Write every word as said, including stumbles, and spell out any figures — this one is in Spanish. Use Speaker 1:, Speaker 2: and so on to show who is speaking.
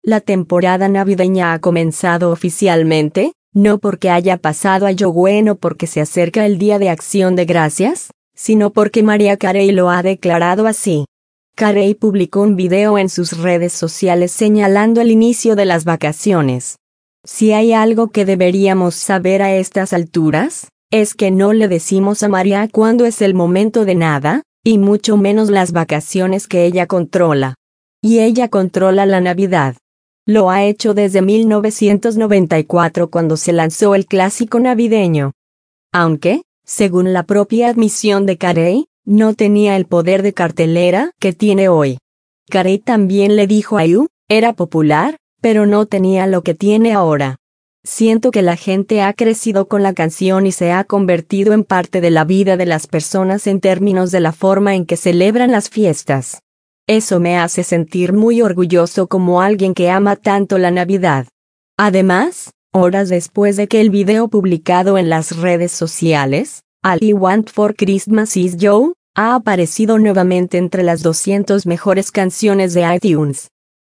Speaker 1: La temporada navideña ha comenzado oficialmente, no porque haya pasado Halloween o porque se acerca el Día de Acción de Gracias, sino porque Mariah Carey lo ha declarado así. Carey publicó un video en sus redes sociales señalando el inicio de las vacaciones. Si hay algo que deberíamos saber a estas alturas, es que no le decimos a Mariah cuándo es el momento de nada, y mucho menos las vacaciones que ella controla. Y ella controla la Navidad. Lo ha hecho desde mil novecientos noventa y cuatro cuando se lanzó el clásico navideño. Aunque, según la propia admisión de Carey, no tenía el poder de cartelera que tiene hoy. Carey también le dijo a You, era popular, pero no tenía lo que tiene ahora. Siento que la gente ha crecido con la canción y se ha convertido en parte de la vida de las personas en términos de la forma en que celebran las fiestas. Eso me hace sentir muy orgulloso como alguien que ama tanto la Navidad. Además, horas después de que el video publicado en las redes sociales, All I Want for Christmas Is You, ha aparecido nuevamente entre las doscientas mejores canciones de iTunes.